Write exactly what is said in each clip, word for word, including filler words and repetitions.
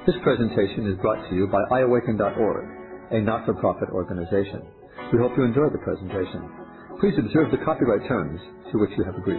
This presentation is brought to you by i awaken dot org, a not-for-profit organization. We hope you enjoy the presentation. Please observe the copyright terms to which you have agreed.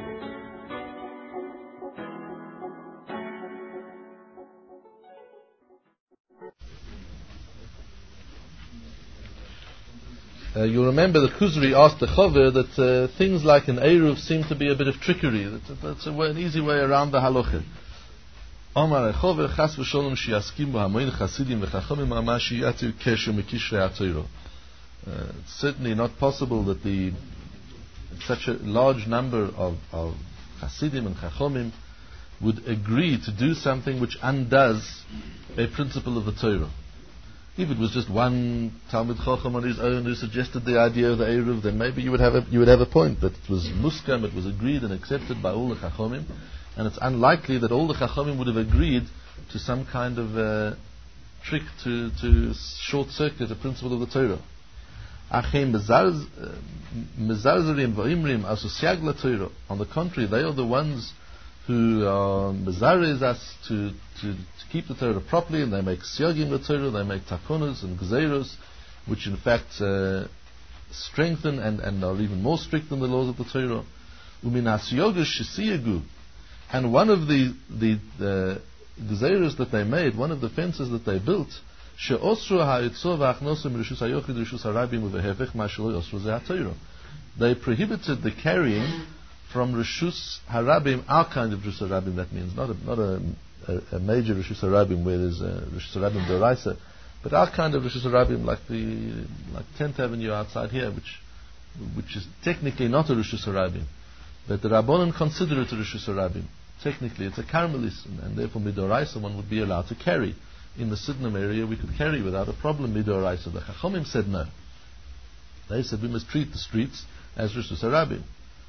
Uh, you remember the Kuzri asked the Chover that uh, things like an Eruv seem to be a bit of trickery. That, that's a way, an easy way around the halacha. Amar Chover chas v'sholom shiaskim b'hamoin chasidim v'chachamim amash yatir kesher mikishrei HaTorah. It's certainly not possible that the such a large number of, of Hasidim and Chachamim would agree to do something which undoes a principle of the Torah. If it was just one Talmud Chacham on his own who suggested the idea of the Eruv, then maybe you would have a, you would have a point. But it was muskam, it was agreed and accepted by all the Chachamim, and it's unlikely that all the Chachamim would have agreed to some kind of uh, trick to, to short circuit a principle of the Torah. On the contrary, they are the ones who are mezares us to, to, to keep the Torah properly, and they make siyagim the Torah, they make takonos and gzeiros, which in fact uh, strengthen and, and are even more strict than the laws of the Torah. And one of the the, the gzeiros that they made, one of the fences that they built, they prohibited the carrying from Rishus Harabim, our kind of Rishus Harabim, that means not a, not a, a, a major Rishus Harabim where there's a Rishus Harabim Doraisa, but our kind of Rishus Harabim like the like tenth Avenue outside here, which which is technically not a Rishus Harabim, but the Rabbanan consider it a Rishus Harabim. Technically it's a Carmelis, and, and therefore Midoraisa one would be allowed to carry. In the Sydenham area we could carry without a problem Midoraisa. The Chachamim said no. They said we must treat the streets as Rishus Harabim.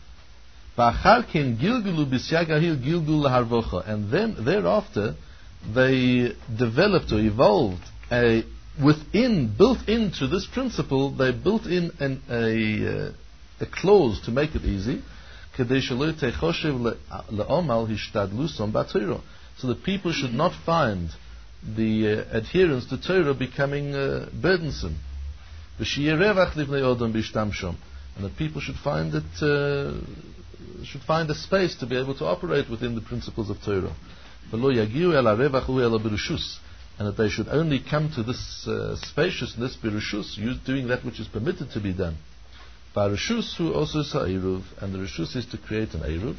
And then thereafter they developed or evolved a within built into this principle they built in an, a uh, a clause to make it easy, so that people should not find the uh, adherence to Torah becoming uh, burdensome, and that people should find it uh, should find a space to be able to operate within the principles of Torah, and that they should only come to this uh, spaciousness birushus, doing that which is permitted to be done. Barishus who also is Eruv, and the Rishus is to create an Eruv.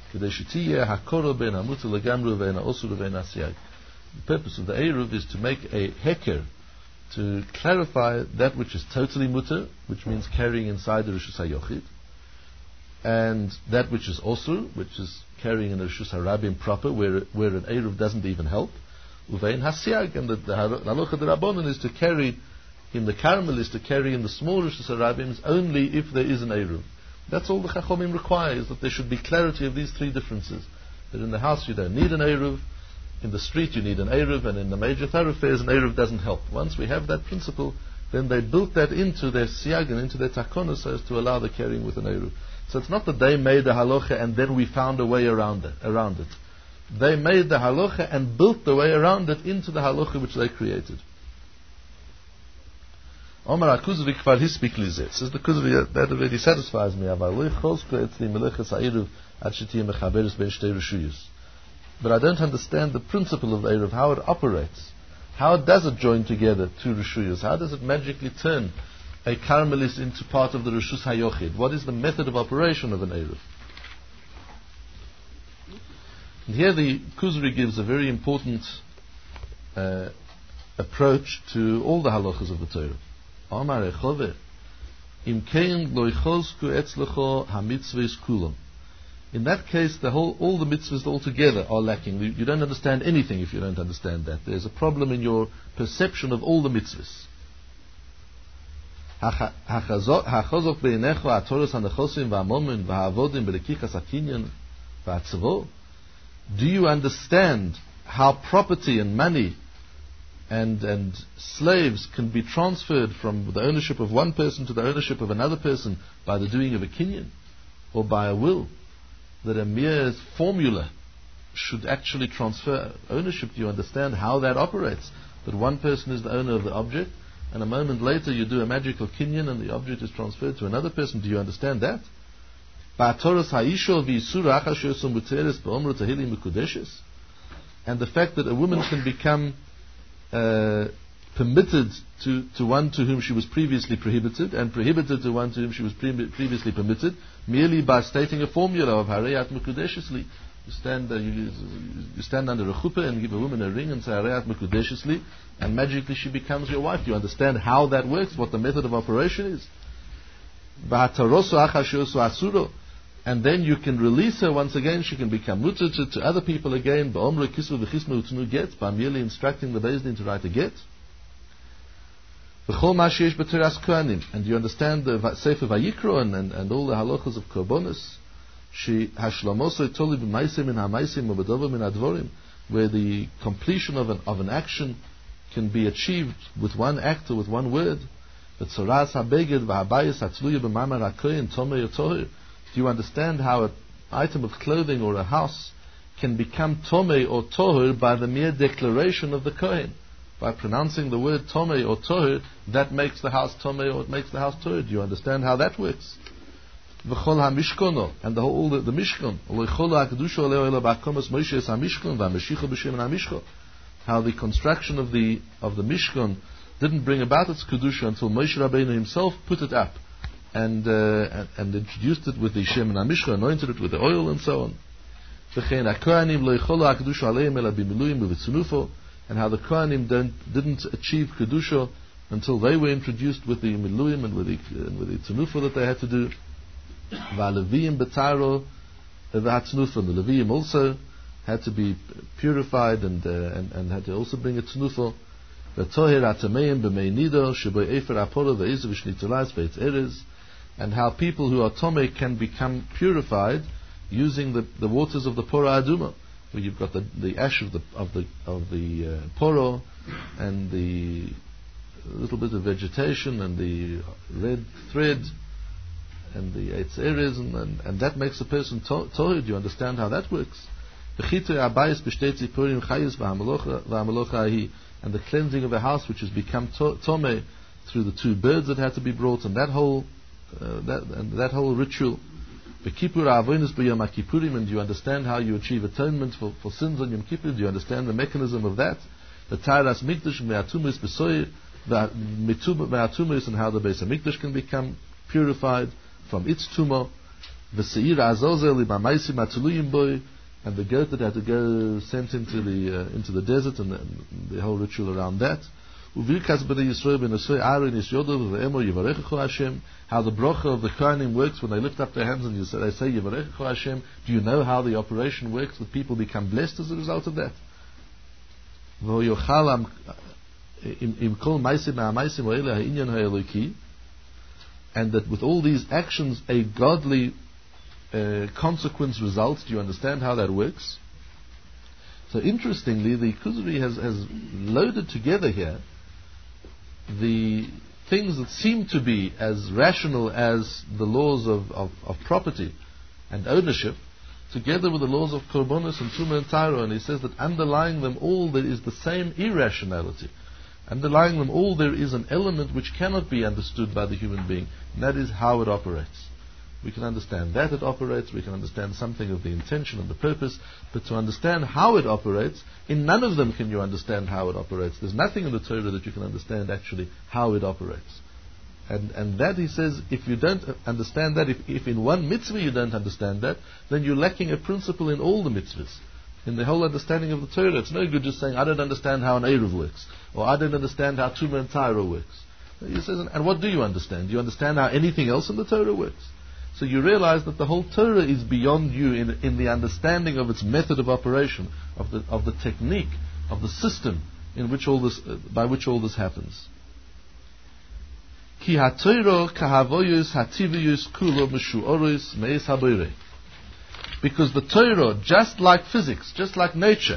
The purpose of the Eruv is to make a heker, to clarify that which is totally mutter, which means carrying inside the Rishus HaYochid, and that which is osur, which is carrying in the Rishus HaRabim proper, where where an Eruv doesn't even help. Uvein Hasiag, and the halacha the Rabbanan is to carry in the Carmel is to carry in the small Rishus HaRabim only if there is an Eruv. That's all the Chachamim require, is that there should be clarity of these three differences. That in the house you don't need an Eruv, in the street you need an Eruv, and in the major thoroughfares an Eruv doesn't help. Once we have that principle, then they built that into their siyag and into their takonos so as to allow the carrying with an Eruv. So it's not that they made the halacha and then we found a way around it. Around it. They made the halacha and built the way around it into the halacha which they created. Omar HaKuzvi kvar hispik lize. Says the Kuzvi, that already satisfies me. But I don't understand the principle of the Eruv, how it operates. How does it join together two Rishuyos? How does it magically turn a Carmelis into part of the Rishus HaYochid? What is the method of operation of an Eruv? And here the Kuzri gives a very important uh, approach to all the halachas of the Torah. Amar Echove, im kein lo ycholsku etzlecho hamitzvahs kulam. In that case, the whole, all the mitzvahs altogether are lacking. You, you don't understand anything if you don't understand that. There's a problem in your perception of all the mitzvahs. Hachazok beinecho atoros hanechosim v'amomin v'ha'avodim b'lekichas hakinyan v'atzavo. Do you understand how property and money and and slaves can be transferred from the ownership of one person to the ownership of another person by the doing of a kinyan or by a will? That a mere formula should actually transfer ownership. Do you understand how that operates? That one person is the owner of the object, and a moment later you do a magical kinyan and the object is transferred to another person. Do you understand that? And the fact that a woman can become uh, permitted to, to one to whom she was previously prohibited, and prohibited to one to whom she was pre- previously permitted, merely by stating a formula of Harayat Mekudeshesli. You stand, uh, you, you stand under a chuppah and give a woman a ring and say Harayat Mekudeshesli, and magically she becomes your wife. You understand how that works, what the method of operation is. And then you can release her once again. She can become mutter to, to other people again, by merely instructing the Beis Din to write a get. And you understand the Sefer Vayikro and, and, and all the halachas of Korbanos, where the completion of an, of an action can be achieved with one act or with one word. Do you understand how an item of clothing or a house can become tomei or tohur by the mere declaration of the kohen? By pronouncing the word tomei or tohur, that makes the house tomei or it makes the house tohur. Do you understand how that works? V'chol ha-mishkono, and the whole the, the mishkon. How the construction of the of the mishkon didn't bring about its kedusha until Moshe Rabbeinu himself put it up. And, uh, and and introduced it with the Shem and Amishcha, anointed it with the oil and so on. And how the Kohanim don't, didn't achieve Kedusha until they were introduced with the Miluyim and with the, and with the Tzunufa that they had to do. The Leviyim also had to be purified and, uh, and, and had to also bring a Tzunufa. And how people who are tomei can become purified using the, the waters of the Pora Aduma, where you've got the, the ash of the of the of the uh, Poro and the little bit of vegetation and the red thread and the Eitz Erez, and, and, and that makes a person tohid. Do you understand how that works? And the cleansing of a house which has become to, tomei through the two birds that had to be brought, and that whole Uh, that, and that whole ritual. And do you understand how you achieve atonement for, for sins on Yom Kippur? Do you understand the mechanism of that? The Taras Mikdash Me'atumis B'soy, and how the Beis HaMikdash can become purified from its tumah. The Seir Azazel Ibamaisim Atuluyim Boy, and the goat that had to go sent into the uh, into the desert, and the, and the whole ritual around that. How the bracha of the Kohanim works when they lift up their hands and you say, they say Yivarechecho Hashem. Do you know how the operation works? That people become blessed as a result of that. And that with all these actions a godly uh, consequence results. Do you understand how that works? So interestingly, the Kuzari has, has loaded together here the things that seem to be as rational as the laws of, of, of property and ownership, together with the laws of Korbanos and Tumah and Taira, and he says that underlying them all there is the same irrationality. Underlying them all there is an element which cannot be understood by the human being, and that is how it operates. We can understand that it operates, we can understand something of the intention and the purpose, but to understand how it operates, in none of them can you understand how it operates. There's nothing in the Torah that you can understand actually how it operates. And and that, he says, if you don't understand that, if, if in one mitzvah you don't understand that, then you're lacking a principle in all the mitzvahs. In the whole understanding of the Torah, it's no good just saying, I don't understand how an Eruv works, or I don't understand how Tumah and Taira works. He says, and what do you understand? Do you understand how anything else in the Torah works? So you realize that the whole Torah is beyond you in, in the understanding of its method of operation, of the of the technique, of the system in which all this, uh, by which all this happens. Ki ha-Torah kahavoyus hativiyus kulo meshuoros meis haboirei. Because the Torah, just like physics, just like nature,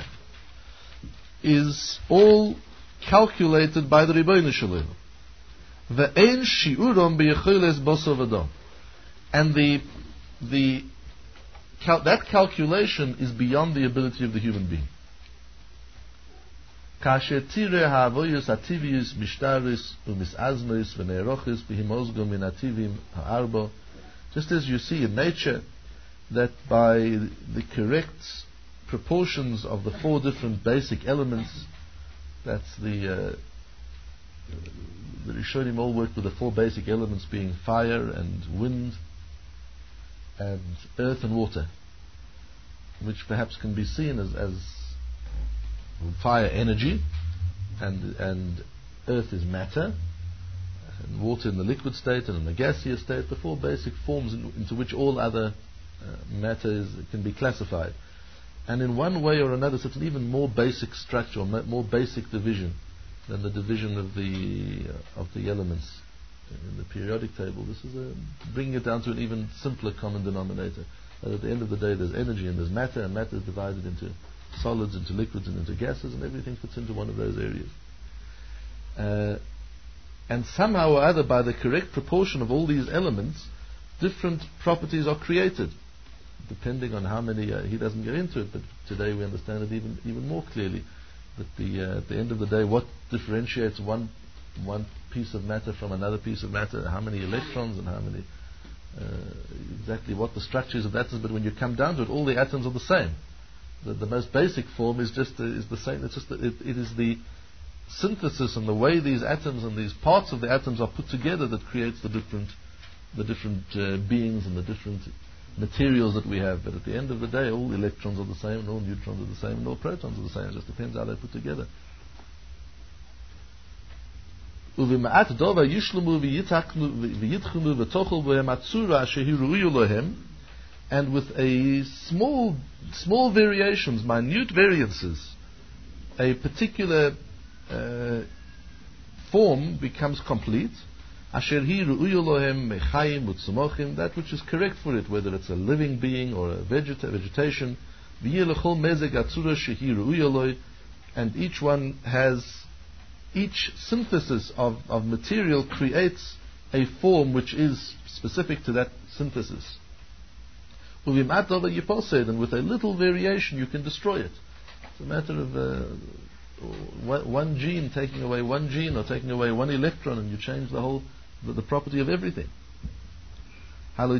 is all calculated by the Ribbono Shel Olam. Ve'ein shiurom beyecholes basar v'dam. And the the cal- that calculation is beyond the ability of the human being. Kasher tire ha'avoyos hativius mishtaris umisaznos v'neirochis b'himozgo min hativim ha'arbo. Just as you see in nature that by the correct proportions of the four different basic elements, that's the uh, the Rishonim all worked with the four basic elements being fire and wind and earth and water, which perhaps can be seen as, as fire energy, and and earth is matter, and water in the liquid state and in the gaseous state, the four basic forms in, into which all other uh, matter is, can be classified. And in one way or another, it's an even more basic structure, or more basic division than the division of the uh, of the elements in the periodic table. This is a, bringing it down to an even simpler common denominator. That at the end of the day, there's energy and there's matter, and matter is divided into solids, into liquids, and into gases, and everything fits into one of those areas. Uh, and somehow or other, by the correct proportion of all these elements, different properties are created, depending on how many. Uh, he doesn't get into it, but today we understand it even even more clearly. That the uh, at the end of the day, what differentiates one one piece of matter from another piece of matter, how many electrons and how many uh, exactly what the structures of the atoms. But when you come down to it, all the atoms are the same. The, the most basic form is just uh, is the same. It's just the, it, it is the synthesis and the way these atoms and these parts of the atoms are put together that creates the different the different uh, beings and the different materials that we have. But at the end of the day, all electrons are the same, and all neutrons are the same, and all protons are the same. It just depends how they're put together. And with a small small variations, minute variances, a particular uh, form becomes complete. That which is correct for it, whether it's a living being or a vegeta- vegetation. And each one has, each synthesis of, of material creates a form which is specific to that synthesis. And with a little variation you can destroy it. It's a matter of uh, one gene taking away one gene, or taking away one electron, and you change the whole the, the property of everything. An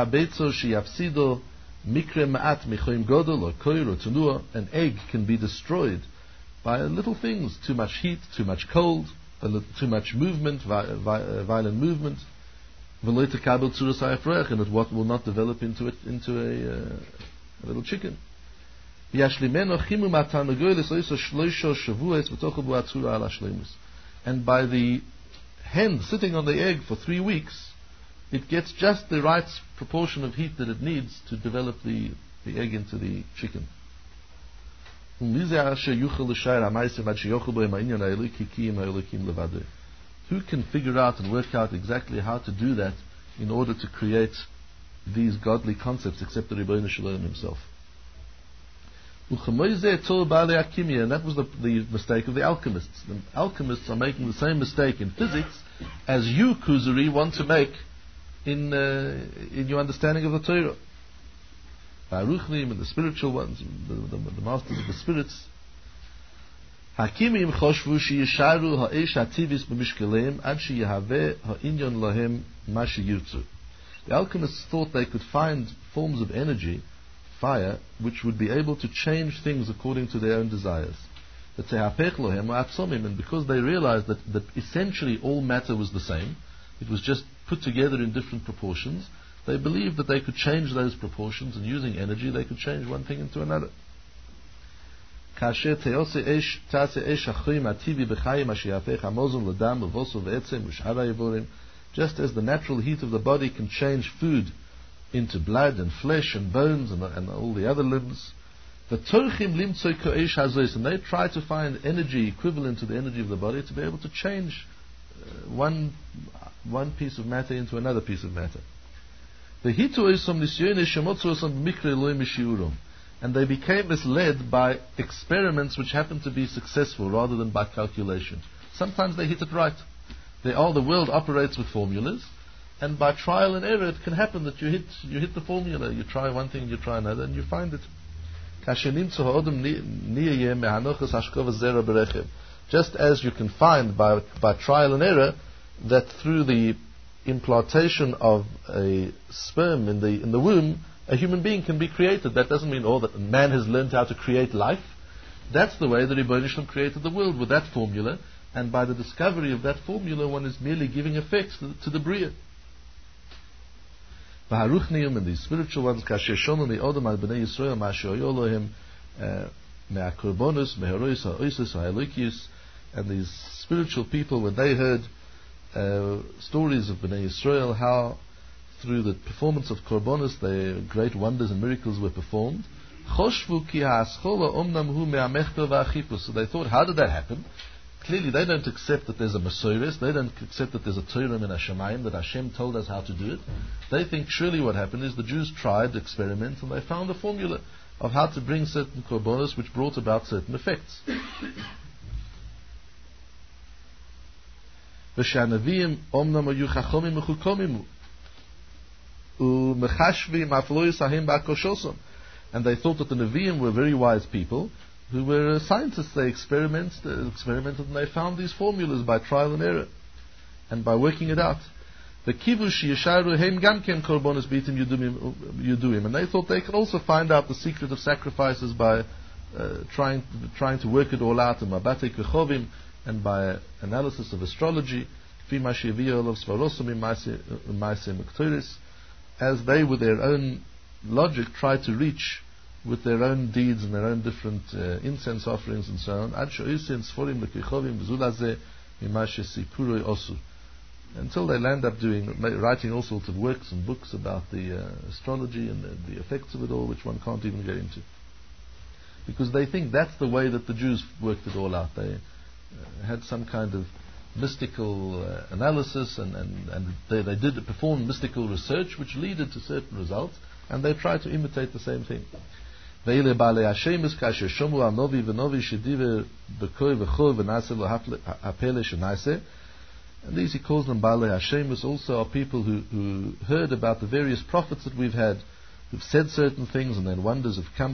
egg can be destroyed by little things, too much heat, too much cold, too much movement, vi- vi- violent movement, and it what will not develop into it into a, uh, a little chicken. And by the hen sitting on the egg for three weeks, it gets just the right proportion of heat that it needs to develop the, the egg into the chicken. Who can figure out and work out exactly how to do that in order to create these godly concepts except the Rebbeinu Shalom himself? And that was the, the mistake of the alchemists. The alchemists are making the same mistake in physics as you, Kuzari, want to make in uh, in your understanding of the Torah. Baruchnim and the spiritual ones, the, the, the masters of the spirits. Hakimim choshvu sheyisharu ha'esh hativis b'mishkeleim ad sheyahaveh ha'inyon lahem ma sheyirtzu. The alchemists thought they could find forms of energy, fire, which would be able to change things according to their own desires. And because they realized that, that essentially all matter was the same, it was just put together in different proportions, they believed that they could change those proportions, and using energy they could change one thing into another. Just as the natural heat of the body can change food into blood and flesh and bones and, and all the other limbs, the torchim limtzoi ko'esh hazois, and they try to find energy equivalent to the energy of the body to be able to change uh, one one piece of matter into another piece of matter. The hitu oisom nisyone shemotzu osom b'mikre loy mishiurum, and they became misled by experiments which happened to be successful rather than by calculation. Sometimes they hit it right. They are the world operates with formulas, And by trial and error, it can happen that you hit you hit the formula. You try one thing, you try another, and you find it. Just as you can find by by trial and error that through the implantation of a sperm in the in the womb, a human being can be created. That doesn't mean all that man has learned how to create life. That's the way that Rebbeinu Shalom created the world, with that formula, and by the discovery of that formula, one is merely giving effects to, to the Bria. V'haruchnium, and these spiritual ones, kasher shonu me'odam al b'nei Yisrael ma'asher yolohim me'akorbonos me'herois ha'oisos ha'elokius, and these spiritual people, when they heard uh, stories of Bnei Yisrael, how through the performance of korbonos, their great wonders and miracles were performed. So they thought, how did that happen? Clearly, they don't accept that there's a Masoris, they don't accept that there's a Torah in Hashemayim, that Hashem told us how to do it. They think surely what happened is the Jews tried experiments and they found a formula of how to bring certain korbanos which brought about certain effects. And they thought that the Nevi'im were very wise people who were uh, scientists. They experimented, uh, experimented and they found these formulas by trial and error and by working it out. The kivush yesharu heim gamken korbanos bitim yuduim, and they thought they could also find out the secret of sacrifices by uh, trying trying to work it all out in mabate kechovim and by analysis of astrology, as they with their own logic tried to reach with their own deeds and their own different uh, incense offerings and so on, until they land up doing, writing all sorts of works and books about the uh, astrology and the, the effects of it all, which one can't even get into. Because they think that's the way that the Jews worked it all out. They uh, had some kind of mystical uh, analysis and, and, and they, they did perform mystical research which led to certain results, and they tried to imitate the same thing. And these he calls them Baalei Hashemus, also are people who, who heard about the various prophets that we've had, who've said certain things and then wonders have come.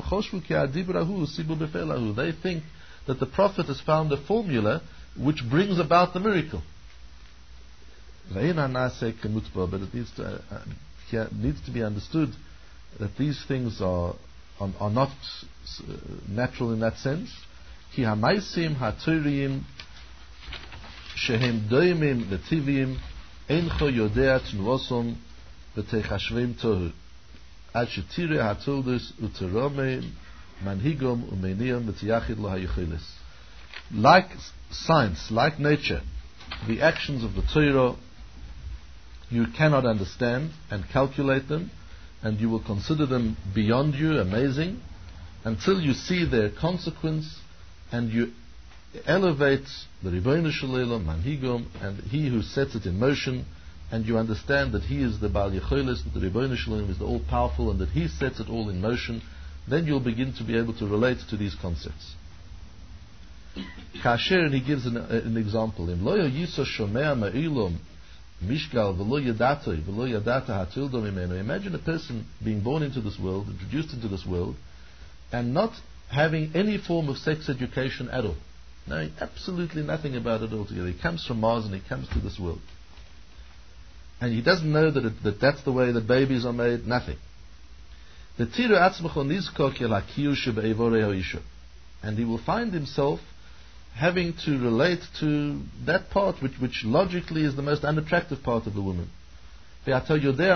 They think that the prophet has found a formula which brings about the miracle. But it needs to, uh, uh, needs to be understood that these things are are, are not uh, natural in that sense. Ki hamaisim haturiyim shehem doimim letivim eincho yodea tnuosom v'techashvim tohu ad shetire hatildus uterome manhigom umeniam v'tiyachid lo hayichilis. Like science, like nature, the actions of the Torah, you cannot understand and calculate them, and you will consider them beyond you, amazing, until you see their consequence and you elevate the Ribono Shel Olam, Manhigom, and he who sets it in motion, and you understand that he is the Baal Yecholis, that the Ribono Shel Olam is the all-powerful, and that he sets it all in motion, then you'll begin to be able to relate to these concepts. Kasher, and he gives an, uh, an example. Im lo yiso shomea ma'ilom mishgal v'lo yadato v'lo yadata hatildo mimeno. Imagine a person being born into this world, introduced into this world, and not having any form of sex education at all, knowing absolutely nothing about it altogether. He comes from Mars and he comes to this world, and he doesn't know that, it, that that's the way that babies are made. Nothing. The tiru atzmacho nizkok el hakiyu shebe'evorei ha'isha, and he will find himself having to relate to that part which, which logically is the most unattractive part of the woman. And,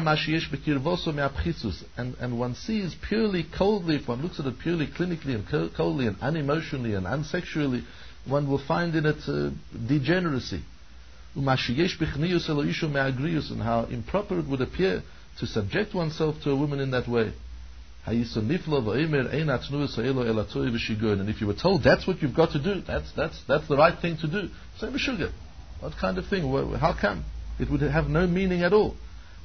and one sees purely coldly, if one looks at it purely clinically and coldly and unemotionally and unsexually, one will find in it uh, degeneracy. And how improper it would appear to subject oneself to a woman in that way. And if you were told that's what you've got to do, that's that's that's the right thing to do, say Meshuggah. What kind of thing? How come? It would have no meaning at all.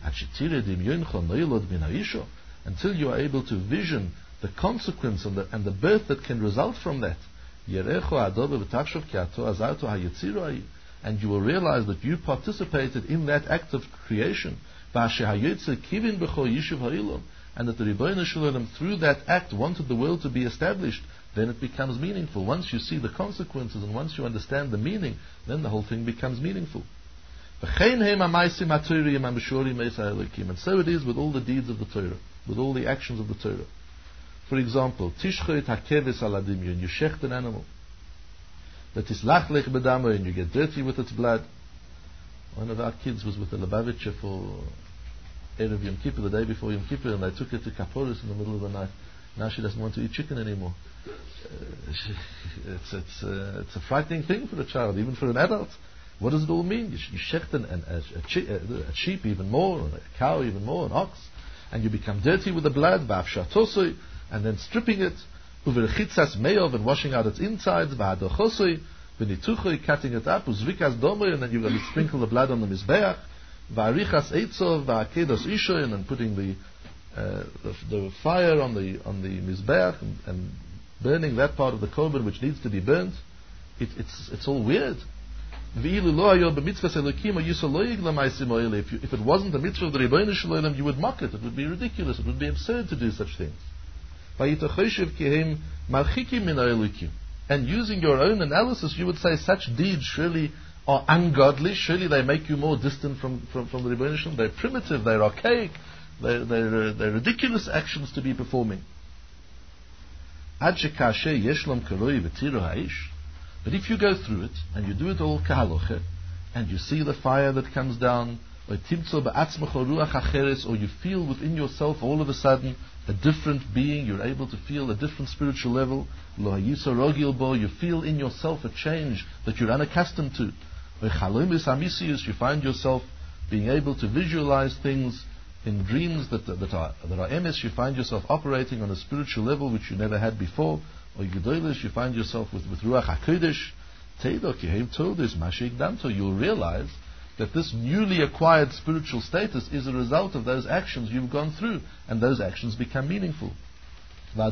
Until you are able to vision the consequence and the, and the birth that can result from that. And you will realize that you participated in that act of creation. kivin b'chol yishuv ha'ilom, and that the Rebbeinu Shalom, through that act, wanted the world to be established, then it becomes meaningful. Once you see the consequences and once you understand the meaning, then the whole thing becomes meaningful. And so it is with all the deeds of the Torah, with all the actions of the Torah. For example, tishchoit hakeves al adimyon, you shecht an animal. V'tislach lech bedamo, and you get dirty with its blood. One of our kids was with the Lubavitcher for Erev Yom Kippur, the day before Yom Kippur, and they took her to Kaporis in the middle of the night. Now she doesn't want to eat chicken anymore. Uh, she, it's, it's, uh, it's a frightening thing for a child, even for an adult. What does it all mean? You, you shecht an, an, a, a, chi, a, a sheep even more, or a cow even more, an ox, and you become dirty with the blood, v'afshatosoi, and then stripping it, uverchitzas meov, and washing out its insides, v'hadochosoi, v'nituchoi, cutting it up, uzvikas domoi, and then you're going to sprinkle the blood on the mizbeach, v'arichas eitzov, v'akedos ishoy, and then putting the, uh, the the fire on the on the mizbeach and, and burning that part of the korban which needs to be burnt. It, it's it's all weird. If, you, if it wasn't the mitzvah of the Rebbeinu Shalom, you would mock it. It would be ridiculous. It would be absurd to do such things. And using your own analysis, you would say such deeds surely are ungodly. Surely they make you more distant from, from, from the Rebbeinu Shalom. They're primitive. They're archaic. They're, they're, they're ridiculous actions to be performing. But if you go through it, and you do it all kahaloche, and you see the fire that comes down, or you feel within yourself all of a sudden a different being, you're able to feel a different spiritual level, you feel in yourself a change that you're unaccustomed to. You find yourself being able to visualize things in dreams that, that are that are emes. You find yourself operating on a spiritual level which you never had before. Or you find yourself with, with Ruach HaKodesh, you'll realize that this newly acquired spiritual status is a result of those actions you've gone through, and those actions become meaningful. And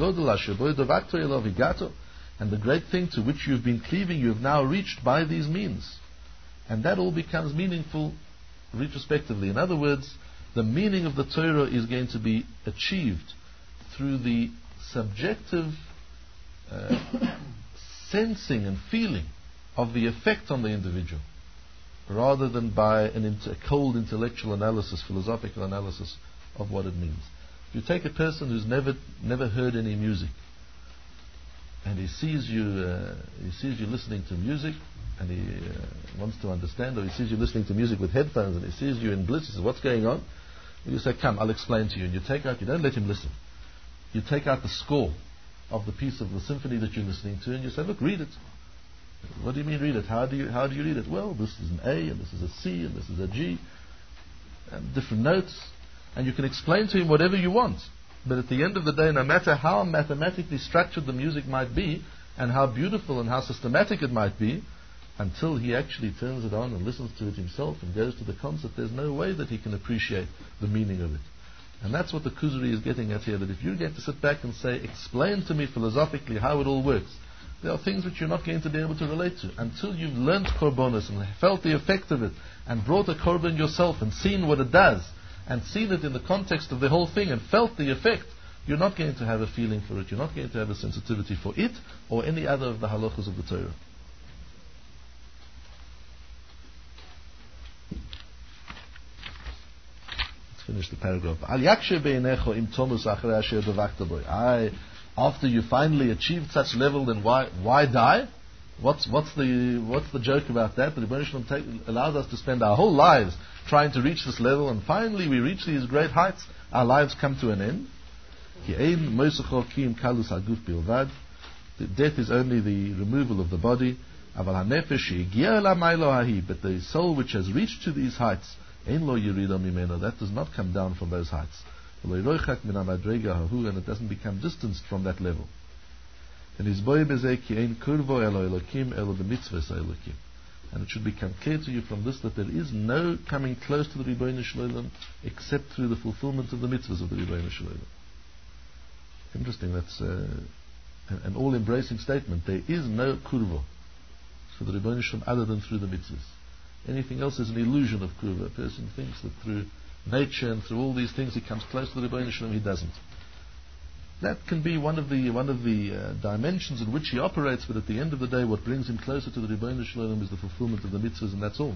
the great thing to which you've been cleaving, you have now reached by these means. And that all becomes meaningful retrospectively. In other words, the meaning of the Torah is going to be achieved through the subjective Uh, sensing and feeling of the effect on the individual, rather than by an inter- cold intellectual analysis, philosophical analysis of what it means. If you take a person who's never never heard any music, and he sees you uh, he sees you listening to music, and he uh, wants to understand, or he sees you listening to music with headphones, and he sees you in bliss, he says, "What's going on?" And you say, "Come, I'll explain to you." And you take out, you don't let him listen. You take out the score of the piece of the symphony that you're listening to, and you say, "Look, read it." "What do you mean read it? How do you how do you read it?" "Well, this is an A, and this is a C, and this is a G, and different notes." And you can explain to him whatever you want. But at the end of the day, no matter how mathematically structured the music might be, and how beautiful and how systematic it might be, until he actually turns it on and listens to it himself and goes to the concert, there's no way that he can appreciate the meaning of it. And that's what the Kuzari is getting at here, that if you get to sit back and say, "Explain to me philosophically how it all works," there are things which you're not going to be able to relate to. Until you've learnt korbanos and felt the effect of it, and brought a korban yourself and seen what it does, and seen it in the context of the whole thing and felt the effect, you're not going to have a feeling for it. You're not going to have a sensitivity for it or any other of the halachas of the Torah. Finish the paragraph. I, after you finally achieved such level, then why why die? What's what's the what's the joke about that? The Rebbeinu Shalom take, allows us to spend our whole lives trying to reach this level, and finally we reach these great heights. Our lives come to an end. The death is only the removal of the body. But the soul which has reached to these heights, that does not come down from those heights. And it doesn't become distanced from that level. And it should become clear to you from this that there is no coming close to the Rebbeinu Shalom except through the fulfillment of the mitzvahs of the Rebbeinu Shalom. Interesting, that's uh, an all-embracing statement. There is no kurva for the Rebbeinu Shalom other than through the mitzvahs. Anything else is an illusion of kurva. A person thinks that through nature and through all these things he comes close to the Rebbeinu Shalom, he doesn't. That can be one of the one of the uh, dimensions in which he operates, but at the end of the day, what brings him closer to the Rebbeinu Shalom is the fulfillment of the mitzvahs, and that's all.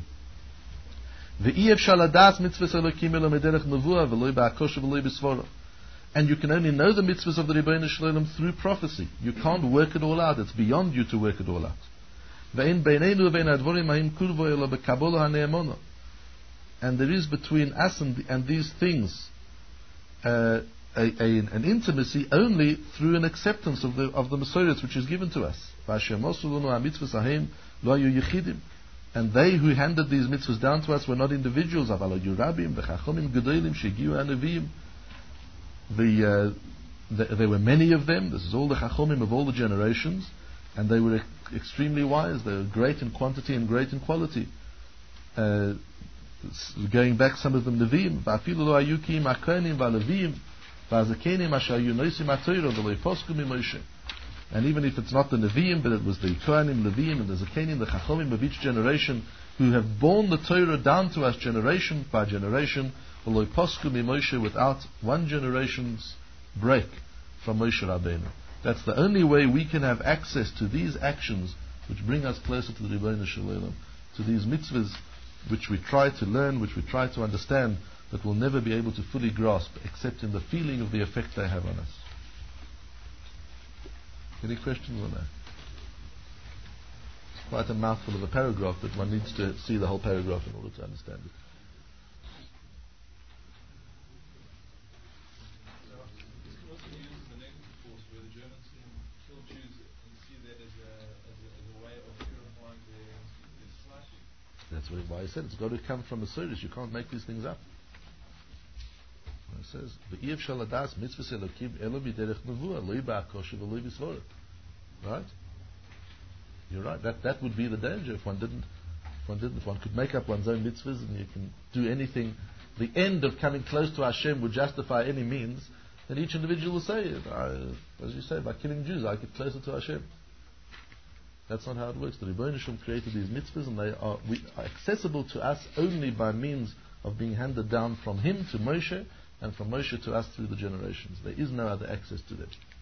And you can only know the mitzvahs of the Rebbeinu Shalom through prophecy. You can't work it all out. It's beyond you to work it all out. And there is between us and, the, and these things uh, a, a, an intimacy only through an acceptance of the of the Messiah which is given to us. And they who handed these mitzvahs down to us were not individuals. The, uh, the, there were many of them. This is all the Chachomim of all the generations, and they were e- extremely wise. They were great in quantity and great in quality. Uh, going back, some of them Nevi'im. And even if it's not the Nevi'im, but it was the Kohanim, Leviim, and the Zakenim, the Chachomim of each generation, who have borne the Torah down to us generation by generation, without one generation's break from Moshe Rabbeinu. That's the only way we can have access to these actions which bring us closer to the Rebbeinu Shalom, to these mitzvahs which we try to learn, which we try to understand, but we'll never be able to fully grasp except in the feeling of the effect they have on us. Any questions on that? It's quite a mouthful of a paragraph, but one needs to see the whole paragraph in order to understand it. That's what, why I said it's got to come from a source. You can't make these things up. It says, right? You're right. That that would be the danger if one didn't. If one didn't. If one could make up one's own mitzvahs and you can do anything, the end of coming close to Hashem would justify any means. Then each individual will say, I, as you say, by killing Jews, I get closer to Hashem. That's not how it works. The Rebbeinu Shalom created these mitzvahs, and they are, we, are accessible to us only by means of being handed down from him to Moshe, and from Moshe to us through the generations. There is no other access to them.